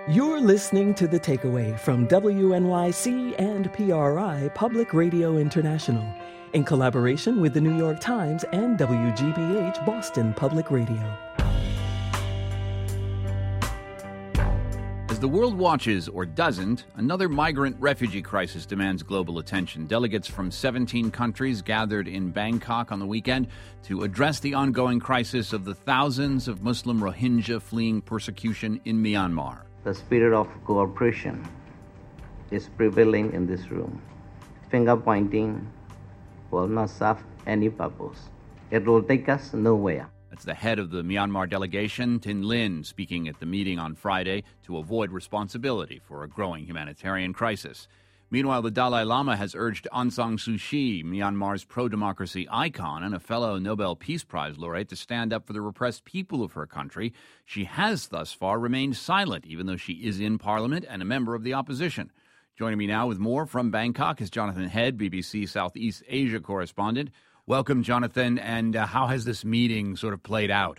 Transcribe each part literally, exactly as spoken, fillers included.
You're listening to The Takeaway from W N Y C and P R I Public Radio International in collaboration with the New York Times and W G B H Boston Public Radio. As the world watches, or doesn't, another migrant refugee crisis demands global attention. Delegates from seventeen countries gathered in Bangkok on the weekend to address the ongoing crisis of the thousands of Muslim Rohingya fleeing persecution in Myanmar. The spirit of cooperation is prevailing in this room. Finger pointing will not serve any purpose. It will take us nowhere. That's the head of the Myanmar delegation, Tin Lin, speaking at the meeting on Friday to avoid responsibility for a growing humanitarian crisis. Meanwhile, the Dalai Lama has urged Aung San Suu Kyi, Myanmar's pro-democracy icon and a fellow Nobel Peace Prize laureate, to stand up for the repressed people of her country. She has thus far remained silent, even though she is in parliament and a member of the opposition. Joining me now with more from Bangkok is Jonathan Head, B B C Southeast Asia correspondent. Welcome, Jonathan. And uh, how has this meeting sort of played out?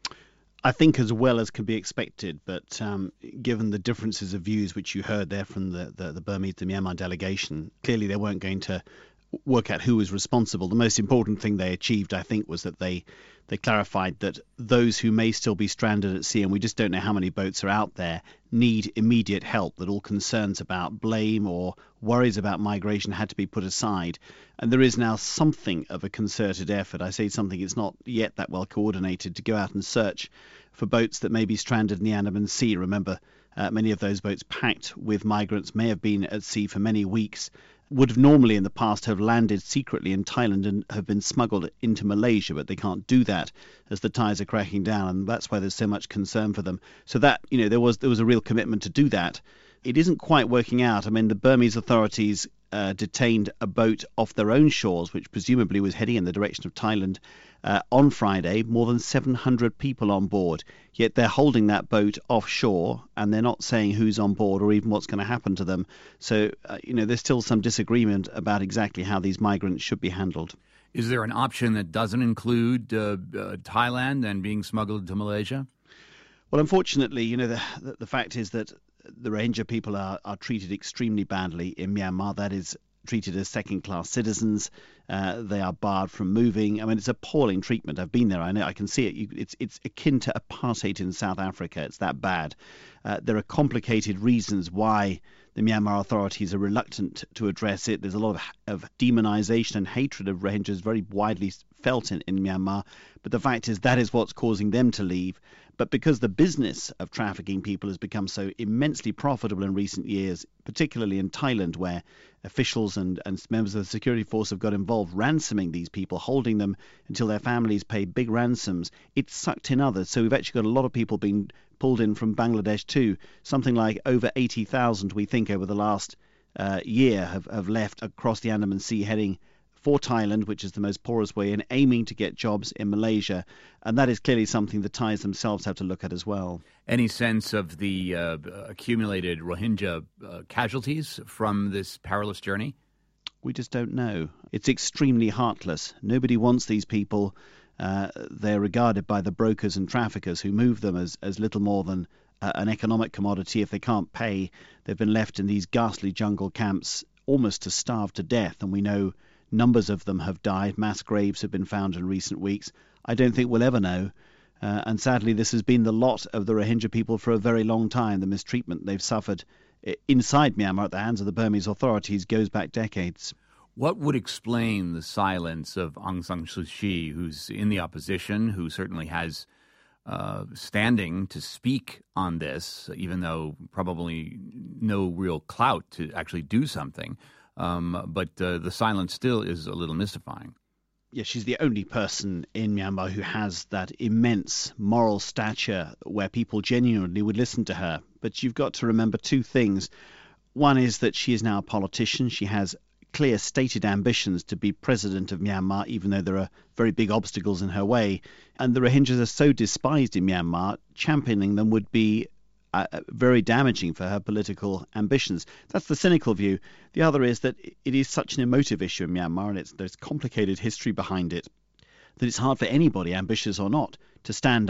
I think as well as can be expected, but um, given the differences of views which you heard there from the, the, the Burmese, the Myanmar delegation, clearly they weren't going to work out who was responsible. The most important thing they achieved, I think, was that they they clarified that those who may still be stranded at sea, and we just don't know how many boats are out there, need immediate help, that all concerns about blame or worries about migration had to be put aside. And there is now something of a concerted effort. I say something, it's not yet that well coordinated, to go out and search for boats that may be stranded in the Andaman Sea. Remember, uh, many of those boats packed with migrants may have been at sea for many weeks, would have normally in the past have landed secretly in Thailand and have been smuggled into Malaysia, but they can't do that as the Thais are cracking down, and that's why there's so much concern for them. So that, you know, there was there was a real commitment to do that. It isn't quite working out. I mean, the Burmese authorities uh, detained a boat off their own shores, which presumably was heading in the direction of Thailand, uh, on Friday, more than seven hundred people on board. Yet they're holding that boat offshore, and they're not saying who's on board or even what's going to happen to them. So, uh, you know, there's still some disagreement about exactly how these migrants should be handled. Is there an option that doesn't include uh, uh, Thailand and being smuggled to Malaysia? Well, unfortunately, you know, the, the, the fact is that the Rohingya people are, are treated extremely badly in Myanmar. That is, treated as second-class citizens. Uh, they are barred from moving. I mean, it's appalling treatment. I've been there. I know. I can see it. You, it's it's akin to apartheid in South Africa. It's that bad. Uh, there are complicated reasons why the Myanmar authorities are reluctant to address it. There's a lot of, of demonization and hatred of Rohingyas very widely felt in, in Myanmar. But the fact is that is what's causing them to leave. But because the business of trafficking people has become so immensely profitable in recent years, particularly in Thailand, where officials and, and members of the security force have got involved ransoming these people, holding them until their families pay big ransoms, it's sucked in others. So we've actually got a lot of people being pulled in from Bangladesh too. Something like over eighty thousand, we think, over the last uh, year have, have left across the Andaman Sea heading for Thailand, which is the most porous way, and aiming to get jobs in Malaysia. And that is clearly something the Thais themselves have to look at as well. Any sense of the uh, accumulated Rohingya uh, casualties from this perilous journey? We just don't know. It's extremely heartless. Nobody wants these people. Uh, they're regarded by the brokers and traffickers who move them as, as little more than uh, an economic commodity. If they can't pay, they've been left in these ghastly jungle camps almost to starve to death. And we know numbers of them have died. Mass graves have been found in recent weeks. I don't think we'll ever know. Uh, and sadly, this has been the lot of the Rohingya people for a very long time. The mistreatment they've suffered inside Myanmar at the hands of the Burmese authorities goes back decades. What would explain the silence of Aung San Suu Kyi, who's in the opposition, who certainly has uh, standing to speak on this, even though probably no real clout to actually do something? Um, but uh, the silence still is a little mystifying. Yeah, she's the only person in Myanmar who has that immense moral stature where people genuinely would listen to her. But you've got to remember two things. One is that she is now a politician. She has clear stated ambitions to be president of Myanmar, even though there are very big obstacles in her way. And the Rohingyas are so despised in Myanmar, championing them would be Uh, very damaging for her political ambitions. That's the cynical view. The other is that it is such an emotive issue in Myanmar, and it's, there's complicated history behind it, that it's hard for anybody, ambitious or not, to stand up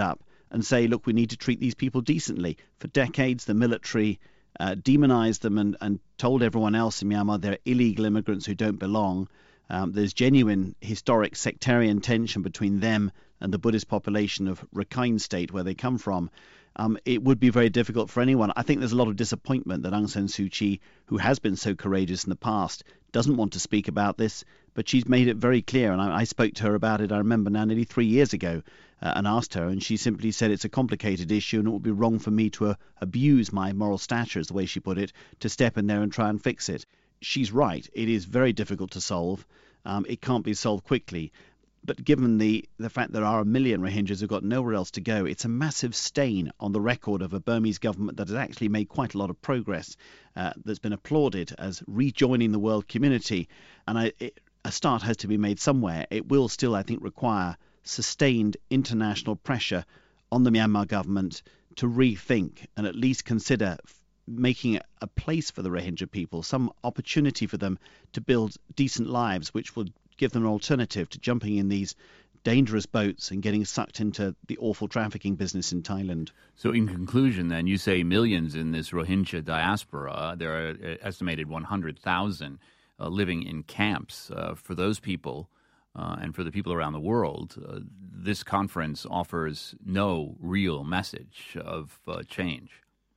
and say, look, we need to treat these people decently. For decades, the military uh, demonized them and, and told everyone else in Myanmar they're illegal immigrants who don't belong. Um, there's genuine historic sectarian tension between them and the Buddhist population of Rakhine State, where they come from. Um, it would be very difficult for anyone. I think there's a lot of disappointment that Aung San Suu Kyi, who has been so courageous in the past, doesn't want to speak about this, but she's made it very clear, and I, I spoke to her about it, I remember now, nearly three years ago, uh, and asked her, and she simply said it's a complicated issue and it would be wrong for me to uh, abuse my moral stature, is the way she put it, to step in there and try and fix it. She's right. It is very difficult to solve. Um, it can't be solved quickly. But given the, the fact there are a million Rohingyas who've got nowhere else to go, it's a massive stain on the record of a Burmese government that has actually made quite a lot of progress, uh, that's been applauded as rejoining the world community. And I, it, a start has to be made somewhere. It will still, I think, require sustained international pressure on the Myanmar government to rethink and at least consider making a place for the Rohingya people, some opportunity for them to build decent lives, which would give them an alternative to jumping in these dangerous boats and getting sucked into the awful trafficking business in Thailand. So in conclusion, then, you say millions in this Rohingya diaspora. There are uh, estimated one hundred thousand uh, living in camps. Uh, for those people uh, and for the people around the world, uh, this conference offers no real message of uh, change.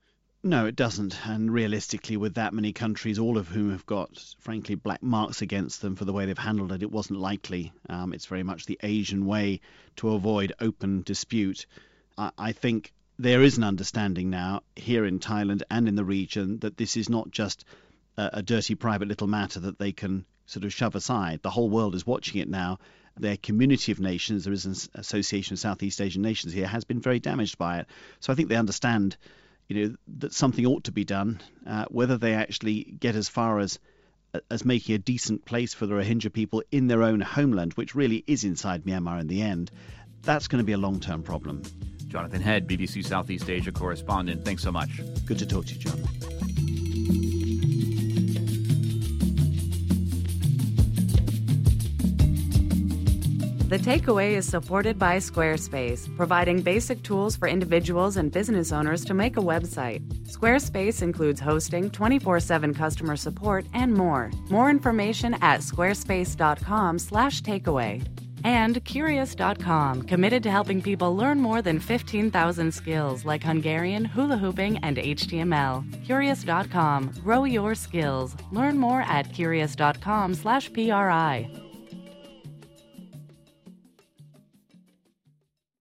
No, it doesn't. And realistically, with that many countries, all of whom have got, frankly, black marks against them for the way they've handled it, it wasn't likely. Um, it's very much the Asian way to avoid open dispute. I, I think there is an understanding now here in Thailand and in the region that this is not just a, a dirty private little matter that they can sort of shove aside. The whole world is watching it now. Their community of nations, there is an association of Southeast Asian nations here, has been very damaged by it. So I think they understand, you know, that something ought to be done. Uh, whether they actually get as far as as making a decent place for the Rohingya people in their own homeland, which really is inside Myanmar in the end, that's going to be a long-term problem. Jonathan Head, B B C Southeast Asia correspondent, thanks so much. Good to talk to you, John. The Takeaway is supported by Squarespace, providing basic tools for individuals and business owners to make a website. Squarespace includes hosting, twenty-four seven customer support, and more. More information at squarespace.com slash takeaway. And Curious dot com, committed to helping people learn more than fifteen thousand skills like Hungarian, hula hooping, and H T M L. Curious dot com, grow your skills. Learn more at curious dot com slash P R I.